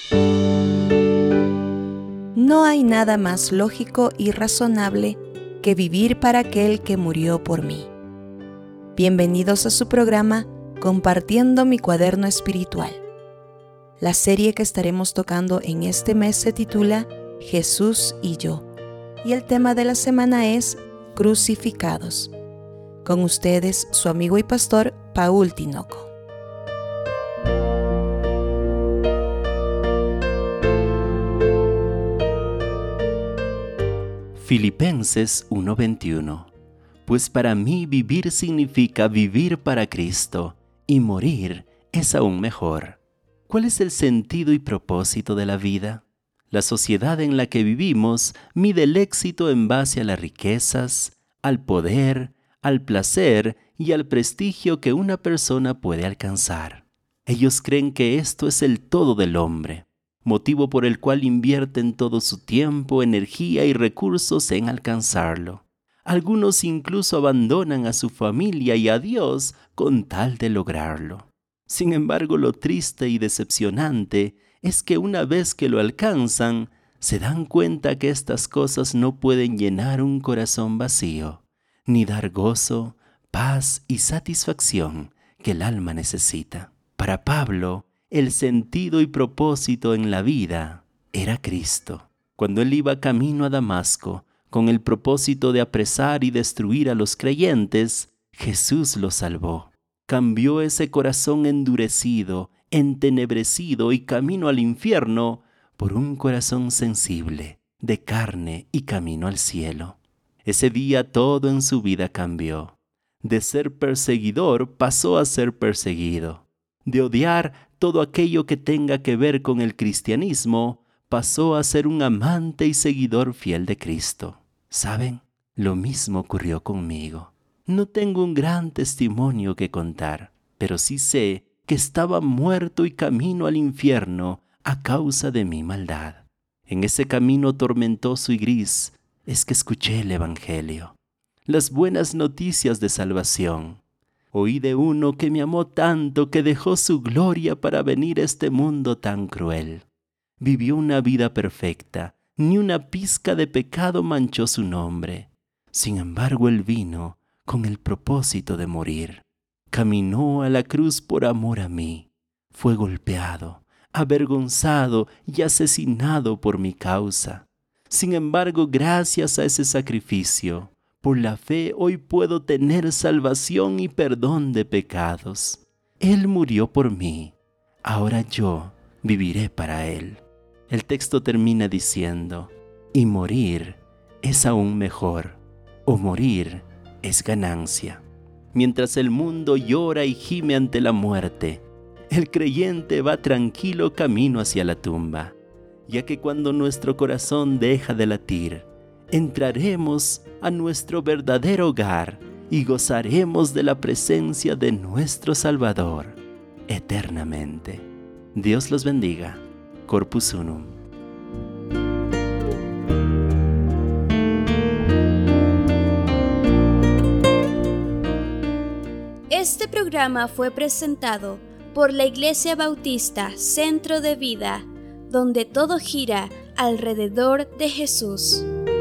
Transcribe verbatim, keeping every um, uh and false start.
No hay nada más lógico y razonable que vivir para aquel que murió por mí. Bienvenidos a su programa Compartiendo mi cuaderno espiritual. La serie que estaremos tocando en este mes se titula Jesús y yo, y el tema de la semana es Crucificados. Con ustedes, su amigo y pastor, Paul Tinoco. Filipenses uno veintiuno. Pues para mí vivir significa vivir para Cristo, y morir es aún mejor. ¿Cuál es el sentido y propósito de la vida? La sociedad en la que vivimos mide el éxito en base a las riquezas, al poder, al placer y al prestigio que una persona puede alcanzar. Ellos creen que esto es el todo del hombre, motivo por el cual invierten todo su tiempo, energía y recursos en alcanzarlo. Algunos incluso abandonan a su familia y a Dios con tal de lograrlo. Sin embargo, lo triste y decepcionante es que una vez que lo alcanzan, se dan cuenta que estas cosas no pueden llenar un corazón vacío, ni dar gozo, paz y satisfacción que el alma necesita. Para Pablo, el sentido y propósito en la vida era Cristo. Cuando él iba camino a Damasco, con el propósito de apresar y destruir a los creyentes, Jesús lo salvó. Cambió ese corazón endurecido, entenebrecido y camino al infierno por un corazón sensible, de carne y camino al cielo. Ese día todo en su vida cambió. De ser perseguidor pasó a ser perseguido. De odiar todo aquello que tenga que ver con el cristianismo, pasó a ser un amante y seguidor fiel de Cristo. ¿Saben? Lo mismo ocurrió conmigo. No tengo un gran testimonio que contar, pero sí sé que estaba muerto y camino al infierno a causa de mi maldad. En ese camino tormentoso y gris es que escuché el Evangelio, las buenas noticias de salvación. Oí de uno que me amó tanto que dejó su gloria para venir a este mundo tan cruel. Vivió una vida perfecta, ni una pizca de pecado manchó su nombre. Sin embargo, él vino con el propósito de morir. Caminó a la cruz por amor a mí. Fue golpeado, avergonzado y asesinado por mi causa. Sin embargo, gracias a ese sacrificio, por la fe hoy puedo tener salvación y perdón de pecados. Él murió por mí. Ahora yo viviré para Él. El texto termina diciendo, y morir es aún mejor, o morir es ganancia. Mientras el mundo llora y gime ante la muerte, el creyente va tranquilo camino hacia la tumba, ya que cuando nuestro corazón deja de latir, entraremos a nuestro verdadero hogar y gozaremos de la presencia de nuestro Salvador eternamente. Dios los bendiga. Corpus Unum. Este programa fue presentado por la Iglesia Bautista Centro de Vida, donde todo gira alrededor de Jesús.